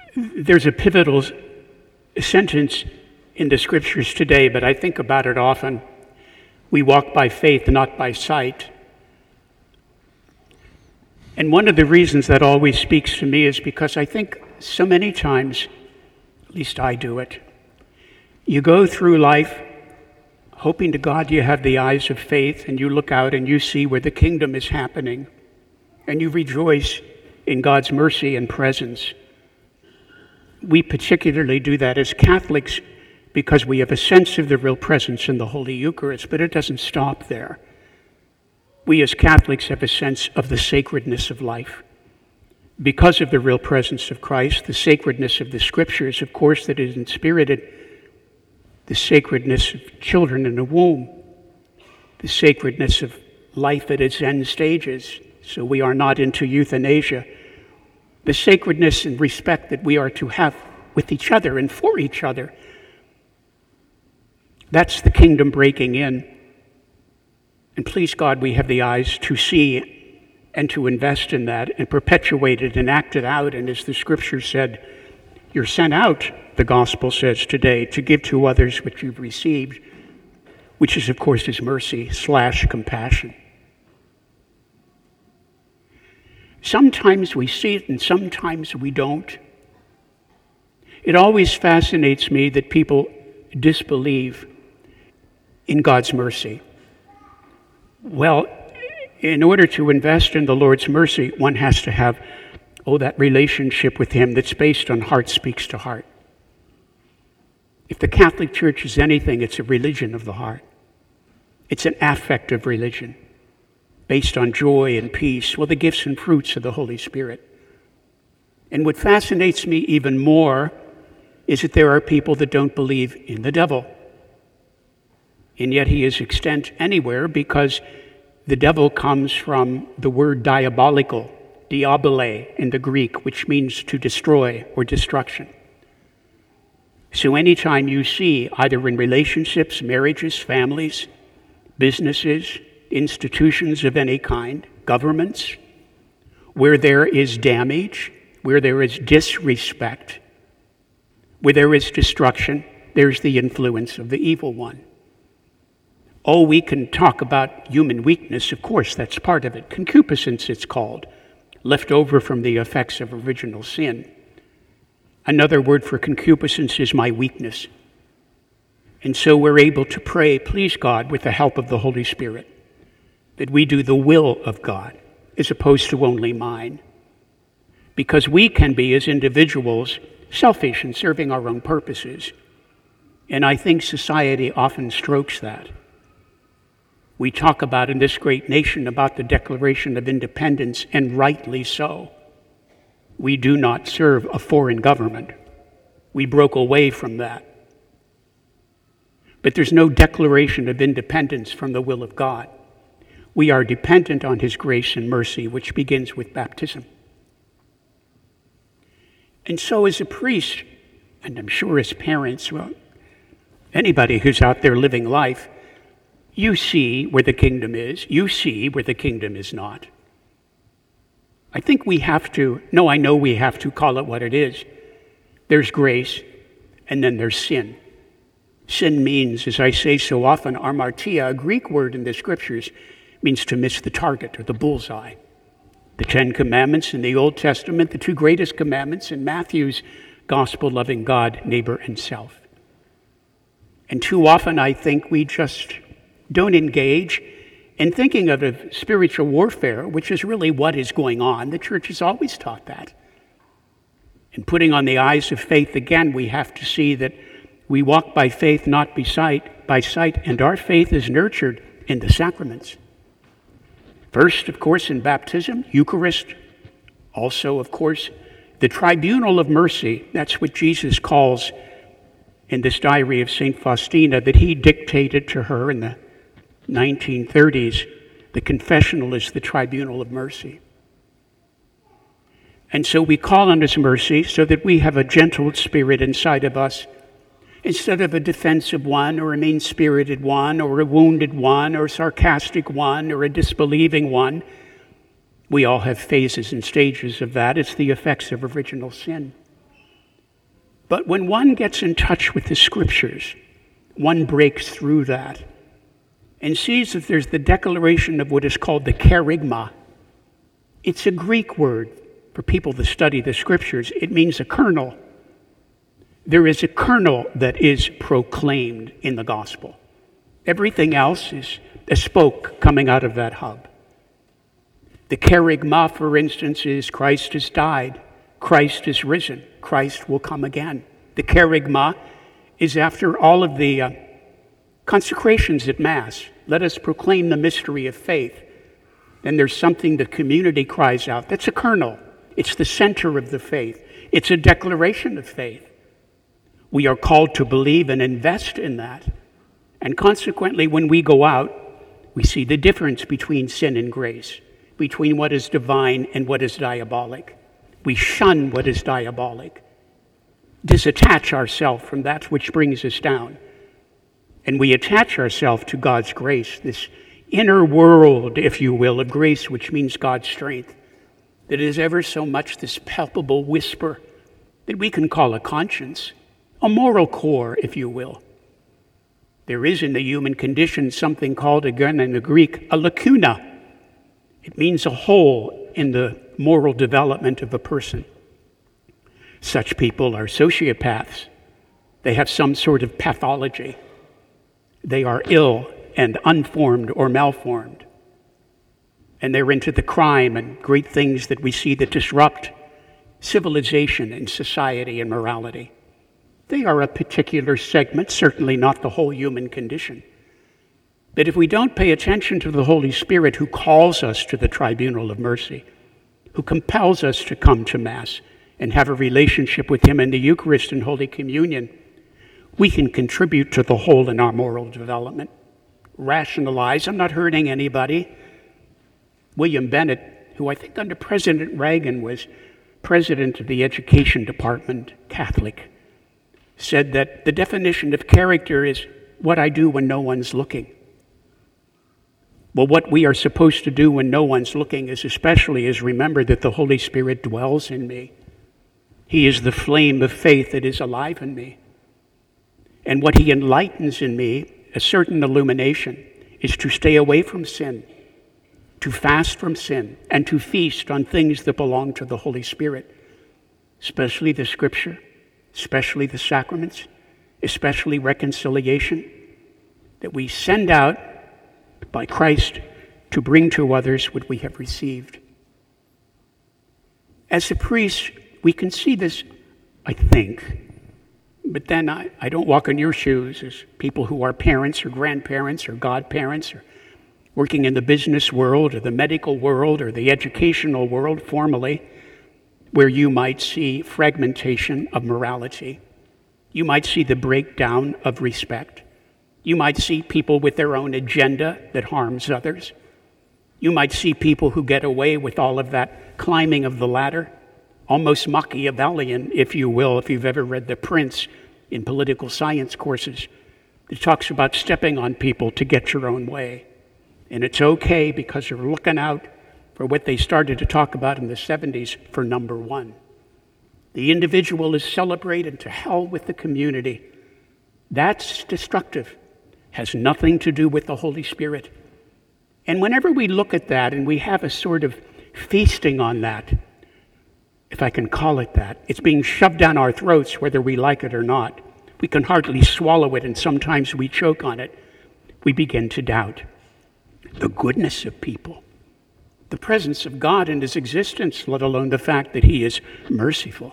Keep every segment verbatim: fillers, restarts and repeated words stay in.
There's a pivotal sentence in the scriptures today, but I think about it often. We walk by faith, not by sight. And one of the reasons that always speaks to me is because I think so many times, at least I do it, you go through life hoping to God you have the eyes of faith, and you look out and you see where the kingdom is happening, and you rejoice in God's mercy and presence. We particularly do that as Catholics because we have a sense of the real presence in the Holy Eucharist, but it doesn't stop there. We as Catholics have a sense of the sacredness of life. Because of the real presence of Christ, the sacredness of the Scriptures, of course, that is inspirited, the sacredness of children in the womb, the sacredness of life at its end stages, so we are not into euthanasia, the sacredness and respect that we are to have with each other and for each other. That's the kingdom breaking in. And please God, we have the eyes to see and to invest in that and perpetuate it and act it out. And as the scripture said, you're sent out, the gospel says today, to give to others what you've received, which is, of course, his mercy slash compassion. Sometimes we see it and sometimes we don't. It always fascinates me that people disbelieve in God's mercy. Well, in order to invest in the Lord's mercy, one has to have, oh, that relationship with him that's based on heart speaks to heart. If the Catholic Church is anything, it's a religion of the heart. It's an affective religion based on joy and peace, well, the gifts and fruits of the Holy Spirit. And what fascinates me even more is that there are people that don't believe in the devil. And yet he is extant anywhere because the devil comes from the word diabolical, diabole in the Greek, which means to destroy or destruction. So anytime you see, either in relationships, marriages, families, businesses, institutions of any kind, governments, where there is damage, where there is disrespect, where there is destruction, there's the influence of the evil one. Oh, we can talk about human weakness, of course, that's part of it. Concupiscence, it's called, left over from the effects of original sin. Another word for concupiscence is my weakness. And so we're able to pray, please God, with the help of the Holy Spirit, that we do the will of God as opposed to only mine. Because we can be, as individuals, selfish in serving our own purposes. And I think society often strokes that. We talk about in this great nation about the Declaration of Independence, and rightly so. We do not serve a foreign government. We broke away from that. But there's no declaration of independence from the will of God. We are dependent on his grace and mercy, which begins with baptism. And so as a priest, and I'm sure as parents, well, anybody who's out there living life, you see where the kingdom is. You see where the kingdom is not. I think we have to, no, I know we have to call it what it is. There's grace, and then there's sin. Sin means, as I say so often, amartia, a Greek word in the scriptures, means to miss the target or the bullseye. The Ten Commandments in the Old Testament, the two greatest commandments in Matthew's gospel, loving God, neighbor, and self. And too often I think we just don't engage in thinking of a spiritual warfare, which is really what is going on. The church has always taught that. And putting on the eyes of faith again, we have to see that we walk by faith, not by sight, by sight, and our faith is nurtured in the sacraments. First, of course, in baptism, Eucharist. Also, of course, the tribunal of mercy. That's what Jesus calls in this diary of Saint Faustina that he dictated to her in the nineteen thirties. The confessional is the tribunal of mercy. And so we call on his mercy so that we have a gentle spirit inside of us, instead of a defensive one or a mean-spirited one or a wounded one or a sarcastic one or a disbelieving one. We all have phases and stages of that. It's the effects of original sin. But when one gets in touch with the Scriptures, one breaks through that and sees that there's the declaration of what is called the kerygma. It's a Greek word for people that study the Scriptures. It means a kernel. There is a kernel that is proclaimed in the gospel. Everything else is a spoke coming out of that hub. The kerygma, for instance, is Christ has died, Christ is risen, Christ will come again. The kerygma is after all of the uh, consecrations at Mass. Let us proclaim the mystery of faith. Then there's something the community cries out. That's a kernel. It's the center of the faith. It's a declaration of faith. We are called to believe and invest in that. And consequently, when we go out, we see the difference between sin and grace, between what is divine and what is diabolic. We shun what is diabolic, disattach ourselves from that which brings us down, and we attach ourselves to God's grace, this inner world, if you will, of grace, which means God's strength, that is ever so much this palpable whisper that we can call a conscience, a moral core, if you will. There is in the human condition something called, again in the Greek, a lacuna. It means a hole in the moral development of a person. Such people are sociopaths. They have some sort of pathology. They are ill and unformed or malformed. And they're into the crime and great things that we see that disrupt civilization and society and morality. They are a particular segment, certainly not the whole human condition. But if we don't pay attention to the Holy Spirit who calls us to the tribunal of mercy, who compels us to come to Mass and have a relationship with Him in the Eucharist and Holy Communion, we can contribute to the whole in our moral development. Rationalize, I'm not hurting anybody. William Bennett, who I think under President Reagan was president of the Education Department, Catholic, said that the definition of character is what I do when no one's looking. Well, what we are supposed to do when no one's looking is especially is remember that the Holy Spirit dwells in me. He is the flame of faith that is alive in me. And what He enlightens in me, a certain illumination, is to stay away from sin, to fast from sin, and to feast on things that belong to the Holy Spirit, especially the Scripture, especially the sacraments, especially reconciliation, that we send out by Christ to bring to others what we have received. As a priest, we can see this, I think, but then I, I don't walk in your shoes as people who are parents or grandparents or godparents or working in the business world or the medical world or the educational world formally, where you might see fragmentation of morality. You might see the breakdown of respect. You might see people with their own agenda that harms others. You might see people who get away with all of that climbing of the ladder, almost Machiavellian, if you will, if you've ever read The Prince in political science courses. It talks about stepping on people to get your own way. And it's okay because you're looking out for what they started to talk about in the seventies for number one. The individual is celebrated to hell with the community. That's destructive. Has nothing to do with the Holy Spirit. And whenever we look at that and we have a sort of feasting on that, if I can call it that, it's being shoved down our throats whether we like it or not. We can hardly swallow it, and sometimes we choke on it. We begin to doubt the goodness of people, the presence of God in His existence, let alone the fact that He is merciful.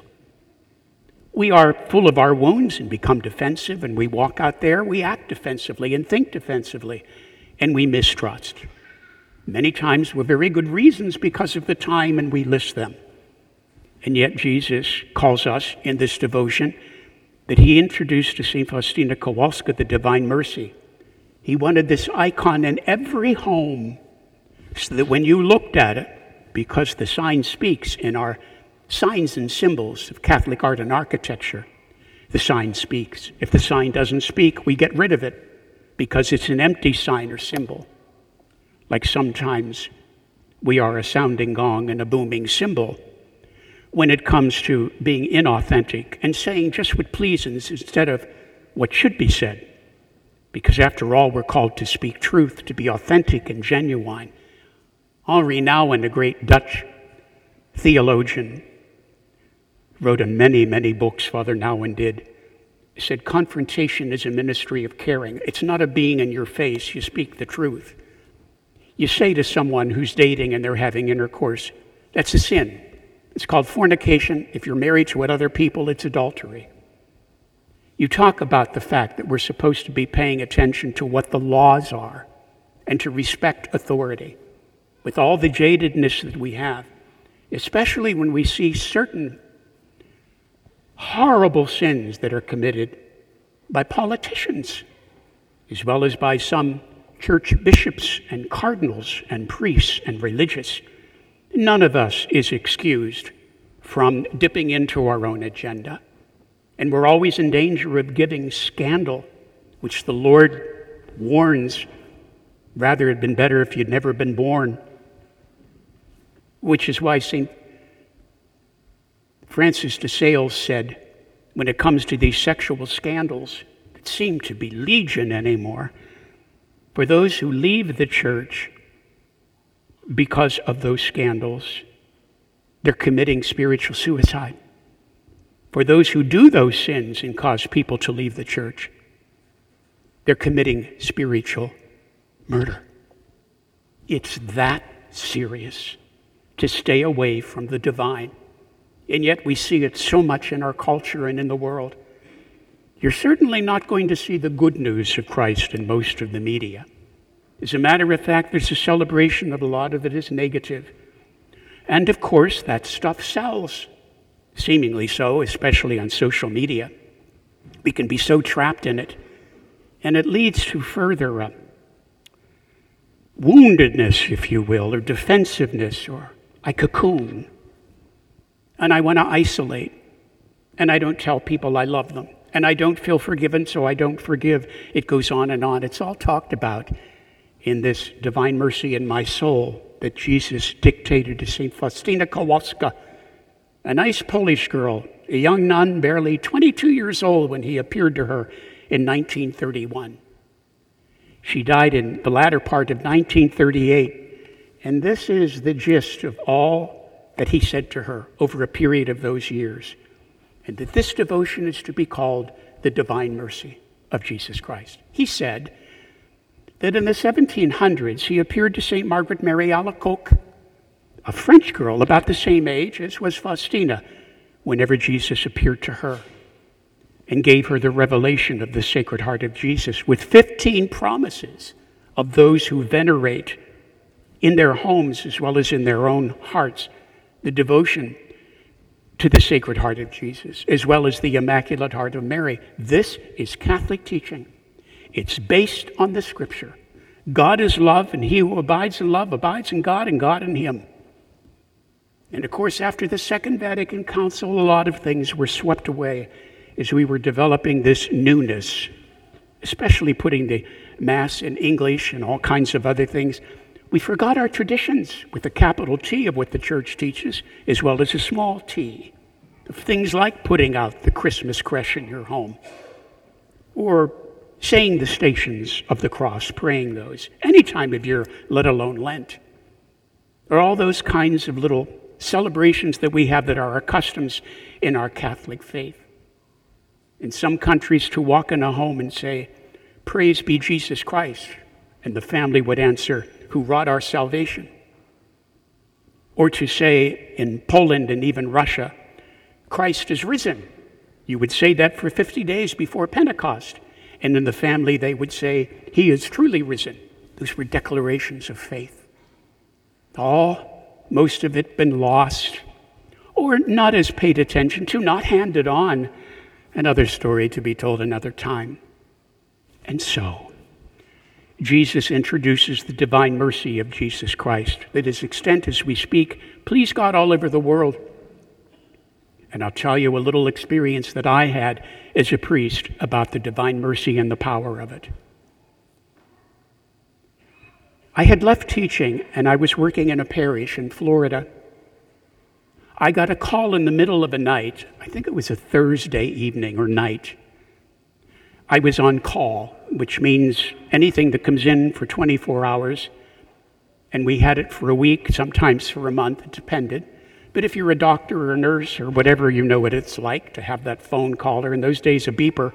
We are full of our wounds and become defensive, and we walk out there, we act defensively and think defensively, and we mistrust. Many times with very good reasons because of the time, and we list them. And yet Jesus calls us in this devotion that He introduced to Saint Faustina Kowalska the Divine Mercy. He wanted this icon in every home so that when you looked at it, because the sign speaks in our signs and symbols of Catholic art and architecture, the sign speaks. If the sign doesn't speak, we get rid of it because it's an empty sign or symbol. Like sometimes we are a sounding gong and a booming cymbal. when it comes to being inauthentic and saying just what pleases instead of what should be said. Because after all, we're called to speak truth, to be authentic and genuine. Henri Nouwen, a great Dutch theologian, wrote in many, many books, Father Nouwen did, said confrontation is a ministry of caring. It's not a being in your face. You speak the truth. You say to someone who's dating and they're having intercourse, that's a sin. It's called fornication. If you're married to other people, it's adultery. You talk about the fact that we're supposed to be paying attention to what the laws are and to respect authority. With all the jadedness that we have, especially when we see certain horrible sins that are committed by politicians, as well as by some church bishops and cardinals and priests and religious. None of us is excused from dipping into our own agenda. And we're always in danger of giving scandal, which the Lord warns, rather it had been better if you'd never been born. Which is why Saint Francis de Sales said, when it comes to these sexual scandals that seem to be legion anymore, for those who leave the church because of those scandals, they're committing spiritual suicide. For those who do those sins and cause people to leave the church, they're committing spiritual murder. It's that serious to stay away from the divine. And yet we see it so much in our culture and in the world. You're certainly not going to see the good news of Christ in most of the media. As a matter of fact, there's a celebration of a lot of it is negative. And of course, that stuff sells, seemingly so, especially on social media. We can be so trapped in it. And it leads to further uh, woundedness, if you will, or defensiveness, or I cocoon. And I want to isolate. And I don't tell people I love them. And I don't feel forgiven, so I don't forgive. It goes on and on. It's all talked about in this Divine Mercy in My Soul that Jesus dictated to Saint Faustina Kowalska, a nice Polish girl, a young nun, barely twenty-two years old when he appeared to her in nineteen thirty-one. She died in the latter part of nineteen thirty-eight. And this is the gist of all that he said to her over a period of those years, and that this devotion is to be called the Divine Mercy of Jesus Christ. He said that in the seventeen hundreds, he appeared to Saint Margaret Mary Alacoque, a French girl about the same age as was Faustina, whenever Jesus appeared to her and gave her the revelation of the Sacred Heart of Jesus with fifteen promises of those who venerate in their homes as well as in their own hearts the devotion to the Sacred Heart of Jesus, as well as the Immaculate Heart of Mary. This is Catholic teaching. It's based on the Scripture. God is love, and he who abides in love abides in God, and God in him. And of course, after the Second Vatican Council, a lot of things were swept away as we were developing this newness, especially putting the Mass in English and all kinds of other things. We forgot our traditions with a capital T of what the Church teaches, as well as a small t, of things like putting out the Christmas creche in your home, or saying the Stations of the Cross, praying those, any time of year, let alone Lent, or all those kinds of little celebrations that we have that are our customs in our Catholic faith. In some countries, to walk in a home and say, "Praise be Jesus Christ," and the family would answer, "Who wrought our salvation." Or to say in Poland and even Russia, "Christ is risen." You would say that for fifty days before Pentecost. And in the family they would say, "He is truly risen." Those were declarations of faith. All, most of it been lost, or not as paid attention to, not handed on. Another story to be told another time. And so, Jesus introduces the divine mercy of Jesus Christ, that is extent as we speak, please God all over the world. And I'll tell you a little experience that I had as a priest about the divine mercy and the power of it. I had left teaching and I was working in a parish in Florida. I got a call in the middle of a night. I think it was a Thursday evening or night. I was on call, which means anything that comes in for twenty-four hours, and we had it for a week, sometimes for a month, it depended. But if you're a doctor or a nurse or whatever, you know what it's like to have that phone caller, in those days a beeper.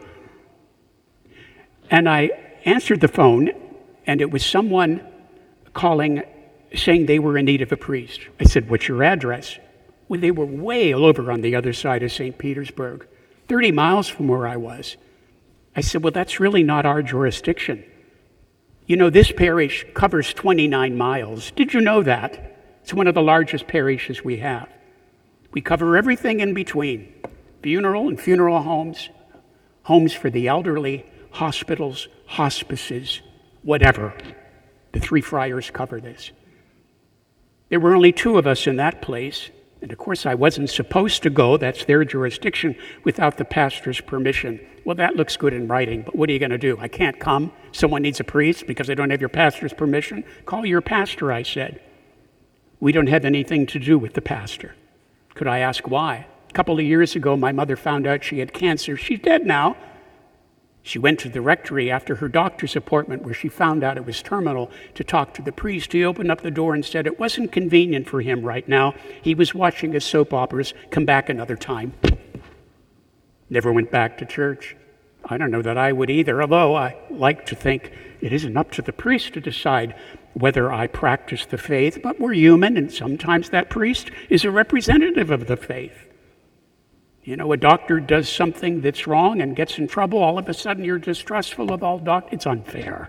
And I answered the phone, and it was someone calling, saying they were in need of a priest. I said, "What's your address?" Well, they were way over on the other side of Saint Petersburg, thirty miles from where I was. I said, "Well, that's really not our jurisdiction. You know, this parish covers twenty-nine miles. Did you know that? It's one of the largest parishes we have. We cover everything in between, funeral and funeral homes, homes for the elderly, hospitals, hospices, whatever. The Three Friars cover this." There were only two of us in that place, and of course I wasn't supposed to go, that's their jurisdiction, without the pastor's permission. Well, that looks good in writing, but what are you going to do? I can't come. Someone needs a priest because I don't have your pastor's permission. Call your pastor, I said. We don't have anything to do with the pastor. Could I ask why? A couple of years ago, my mother found out she had cancer. She's dead now. She went to the rectory after her doctor's appointment where she found out it was terminal to talk to the priest. He opened up the door and said it wasn't convenient for him right now. He was watching his soap operas. Come back another time. Never went back to church. I don't know that I would either, although I like to think it isn't up to the priest to decide whether I practice the faith, but we're human, and sometimes that priest is a representative of the faith. You know, a doctor does something that's wrong and gets in trouble, all of a sudden you're distrustful of all doctors. It's unfair.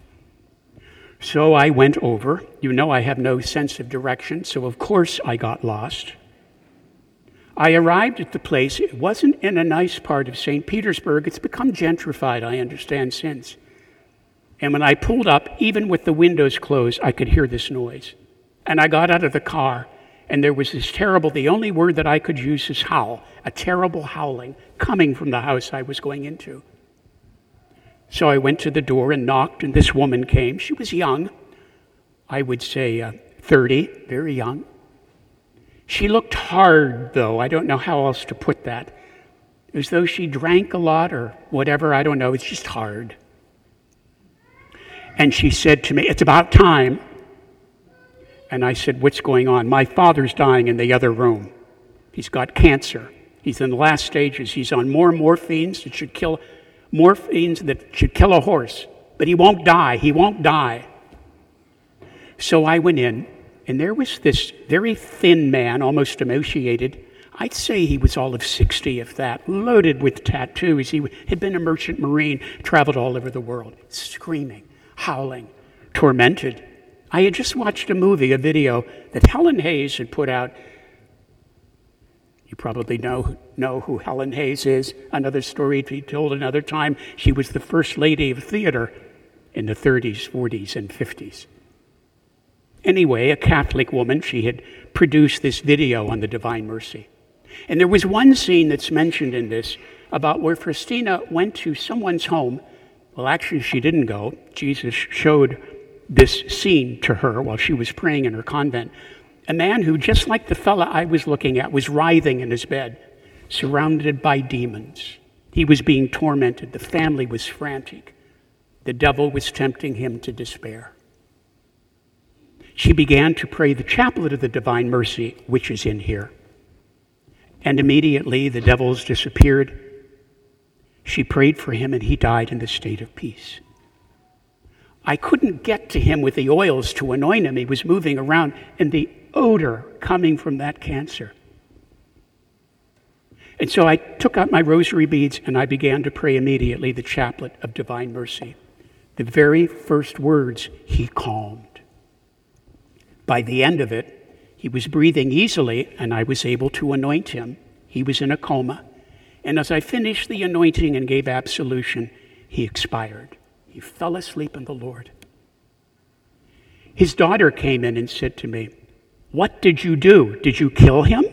So I went over. You know I have no sense of direction, so of course I got lost. I arrived at the place. It wasn't in a nice part of Saint Petersburg. It's become gentrified, I understand, since. And when I pulled up, even with the windows closed, I could hear this noise. And I got out of the car, and there was this terrible, the only word that I could use is howl, a terrible howling coming from the house I was going into. So I went to the door and knocked, and this woman came. She was young, I would say uh, thirty, very young. She looked hard, though. I don't know how else to put that. As though she drank a lot or whatever, I don't know. It's just hard. And she said to me, "It's about time." And I said, "What's going on?" "My father's dying in the other room. He's got cancer. He's in the last stages. He's on more morphines that should kill, morphines that should kill a horse. But he won't die. He won't die." So I went in, and there was this very thin man, almost emaciated. I'd say he was all of sixty, if that, loaded with tattoos. He had been a merchant marine, traveled all over the world, screaming, howling, tormented. I had just watched a movie, a video that Helen Hayes had put out. You probably know, know who Helen Hayes is. Another story to be told another time. She was the first lady of theater in the thirties, forties, and fifties. Anyway, a Catholic woman, she had produced this video on the Divine Mercy. And there was one scene that's mentioned in this about where Christina went to someone's home. Well, actually, she didn't go. Jesus showed this scene to her while she was praying in her convent. A man who, just like the fella I was looking at, was writhing in his bed, surrounded by demons. He was being tormented. The family was frantic. The devil was tempting him to despair. She began to pray the chaplet of the Divine Mercy, which is in here. And immediately the devils disappeared. She prayed for him, and he died in the state of peace. I couldn't get to him with the oils to anoint him. He was moving around, and the odor coming from that cancer. And so I took out my rosary beads, and I began to pray immediately the chaplet of Divine Mercy. The very first words, he calmed. By the end of it, he was breathing easily, and I was able to anoint him. He was in a coma. And as I finished the anointing and gave absolution, he expired. He fell asleep in the Lord. His daughter came in and said to me, "What did you do? Did you kill him?"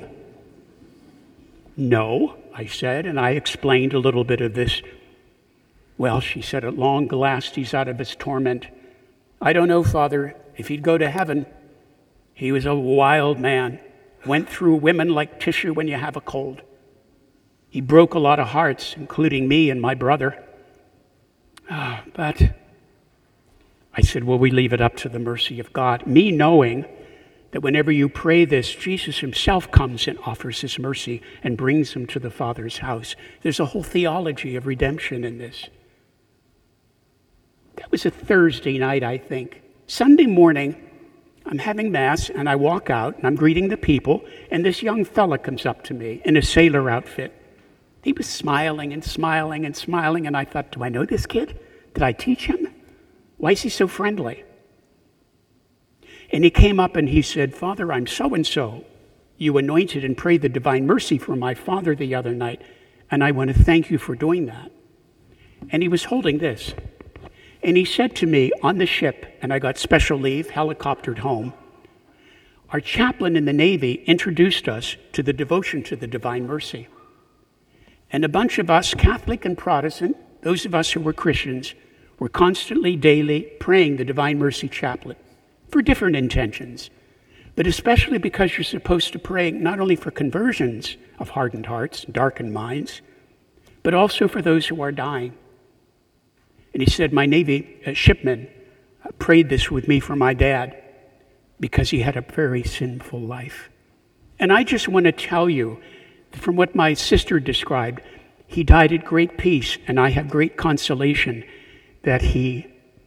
"No," I said, and I explained a little bit of this. "Well," she said, "at long last he's out of his torment. I don't know, Father, if he'd go to heaven. He was a wild man. went through women like tissue when you have a cold. He broke a lot of hearts, including me and my brother. Oh, but I said, well, we leave it up to the mercy of God. Me knowing that whenever you pray this, Jesus himself comes and offers his mercy and brings them to the Father's house. There's a whole theology of redemption in this. That was a Thursday night, I think. Sunday morning, I'm having Mass, and I walk out, and I'm greeting the people, and this young fella comes up to me in a sailor outfit. He was smiling and smiling and smiling, and I thought, do I know this kid? Did I teach him? Why is he so friendly? And he came up and he said, Father, I'm so-and-so. You anointed and prayed the divine mercy for my father the other night, and I want to thank you for doing that. And he was holding this. And he said to me on the ship, and I got special leave, helicoptered home, our chaplain in the Navy introduced us to the devotion to the divine mercy. And a bunch of us, Catholic and Protestant, those of us who were Christians, were constantly, daily praying the divine mercy chaplet for different intentions, but especially because you're supposed to pray not only for conversions of hardened hearts, darkened minds, but also for those who are dying. And he said, my Navy uh, shipman uh, prayed this with me for my dad because he had a very sinful life. And I just want to tell you, from what my sister described, he died at great peace, and I have great consolation that he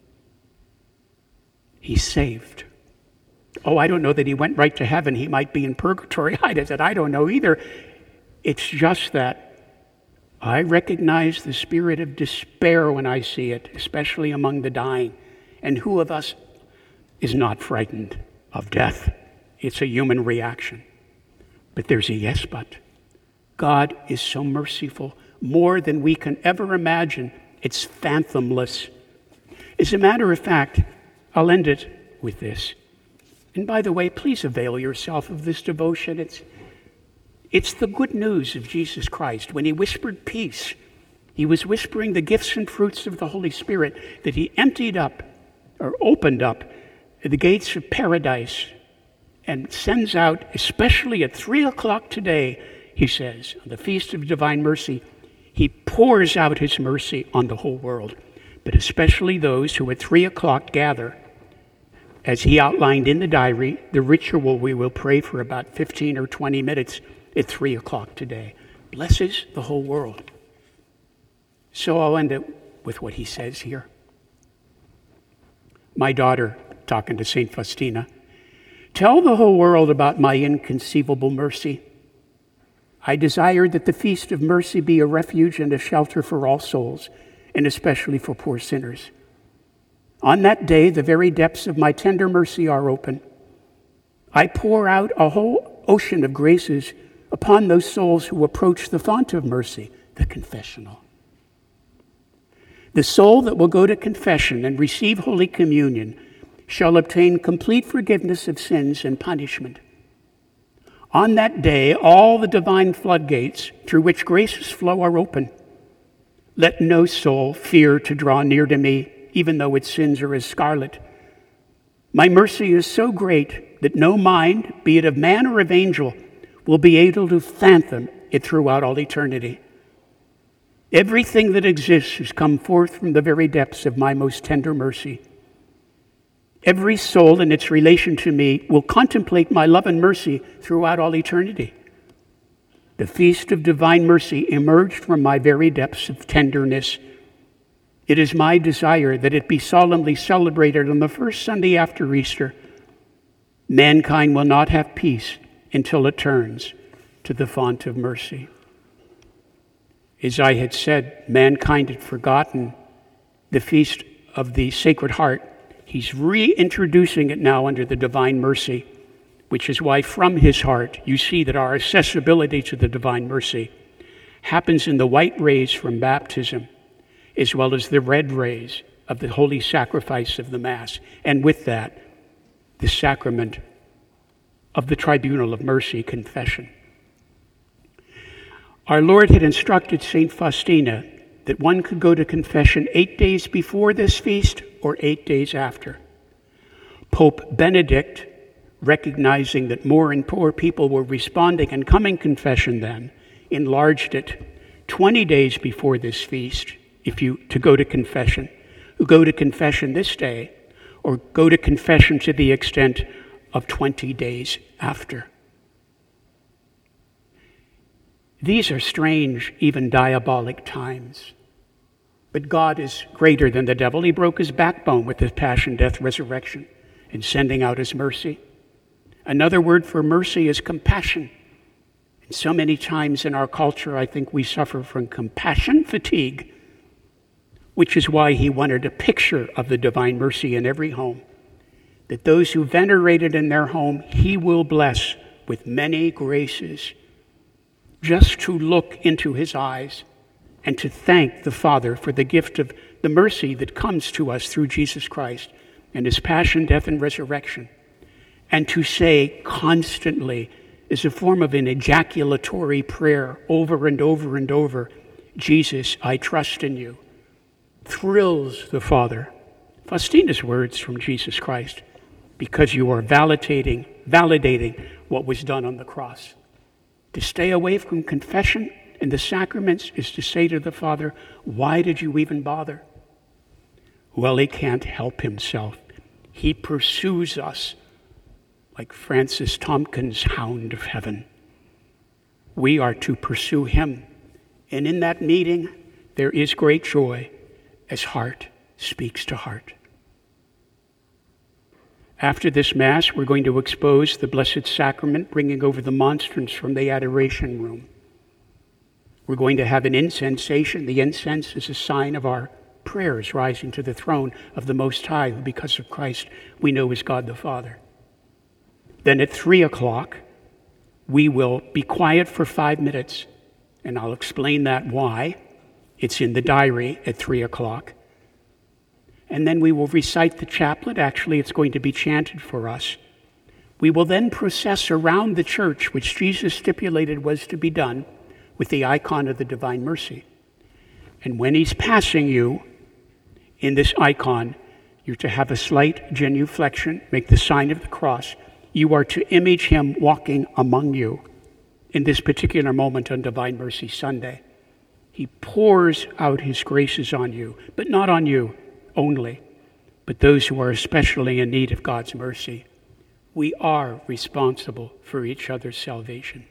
he's saved. Oh, I don't know that he went right to heaven. He might be in purgatory. I said, I don't know either. It's just that I recognize the spirit of despair when I see it, especially among the dying. And who of us is not frightened of death? It's a human reaction. But there's a yes but. God is so merciful, more than we can ever imagine. It's fathomless. As a matter of fact, I'll end it with this. And by the way, please avail yourself of this devotion. It's, it's the good news of Jesus Christ. When he whispered peace, he was whispering the gifts and fruits of the Holy Spirit that he emptied up or opened up the gates of paradise and sends out, especially at three o'clock today, he says, on the Feast of Divine Mercy, he pours out his mercy on the whole world, but especially those who at three o'clock gather. As he outlined in the diary, the ritual we will pray for about fifteen or twenty minutes at three o'clock today blesses the whole world. So I'll end it with what he says here. My daughter, talking to Saint Faustina, tell the whole world about my inconceivable mercy. I desire that the Feast of Mercy be a refuge and a shelter for all souls, and especially for poor sinners. On that day, the very depths of my tender mercy are open. I pour out a whole ocean of graces upon those souls who approach the font of mercy, the confessional. The soul that will go to confession and receive Holy Communion shall obtain complete forgiveness of sins and punishment. On that day, all the divine floodgates through which graces flow are open. Let no soul fear to draw near to me, even though its sins are as scarlet. My mercy is so great that no mind, be it of man or of angel, will be able to fathom it throughout all eternity. Everything that exists has come forth from the very depths of my most tender mercy. Every soul in its relation to me will contemplate my love and mercy throughout all eternity. The Feast of Divine Mercy emerged from my very depths of tenderness. It is my desire that it be solemnly celebrated on the first Sunday after Easter. Mankind will not have peace until it turns to the font of mercy. As I had said, mankind had forgotten the Feast of the Sacred Heart. He's reintroducing it now under the divine mercy, which is why from his heart you see that our accessibility to the divine mercy happens in the white rays from baptism, as well as the red rays of the holy sacrifice of the Mass, and with that, the sacrament of the tribunal of mercy, confession. Our Lord had instructed Saint Faustina that one could go to confession eight days before this feast or eight days after. Pope Benedict recognizing that more and more people were responding and coming confession then, enlarged it twenty days before this feast, if you to go to confession, who go to confession this day, or go to confession to the extent of twenty days after. These are strange, even diabolic times. But God is greater than the devil. He broke his backbone with his passion, death, resurrection, in sending out his mercy. Another word for mercy is compassion. And so many times in our culture, I think we suffer from compassion fatigue, which is why he wanted a picture of the divine mercy in every home, that those who venerate it in their home, he will bless with many graces, just to look into his eyes and to thank the Father for the gift of the mercy that comes to us through Jesus Christ and his passion, death, and resurrection, and to say constantly, as a form of an ejaculatory prayer over and over and over, Jesus, I trust in you, thrills the Father. Faustina's words from Jesus Christ, because you are validating, validating what was done on the cross. To stay away from confession and the sacraments is to say to the Father, why did you even bother? Well, he can't help himself. He pursues us like Francis Tompkins' hound of heaven. We are to pursue him. And in that meeting, there is great joy as heart speaks to heart. After this Mass, we're going to expose the Blessed Sacrament, bringing over the monstrance from the adoration room. We're going to have an incensation. The incense is a sign of our prayers rising to the throne of the Most High, who because of Christ we know is God the Father. Then at three o'clock, we will be quiet for five minutes, and I'll explain that why. It's in the diary at three o'clock. And then we will recite the chaplet. Actually, it's going to be chanted for us. We will then process around the church, which Jesus stipulated was to be done, with the icon of the Divine Mercy. And when he's passing you in this icon, you're to have a slight genuflection, make the sign of the cross. You are to image him walking among you in this particular moment on Divine Mercy Sunday. He pours out his graces on you, but not on you only, but those who are especially in need of God's mercy. We are responsible for each other's salvation.